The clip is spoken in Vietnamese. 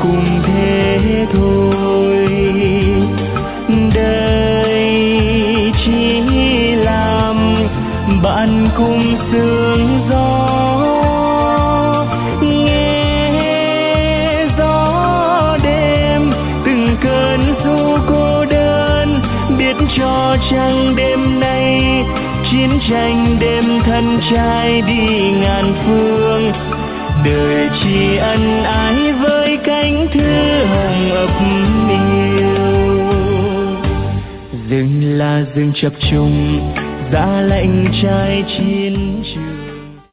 cùng thế thôi. Đời chỉ làm bạn cùng sương gió, nghe gió đêm từng cơn ru cô đơn, biết cho chăng đêm nay chiến tranh đêm thân trai đi ngàn phương. Đời chỉ ân ái với cánh thư hồng ấp yêu. Rừng là rừng chập trùng, giá lạnh trai chiến trường.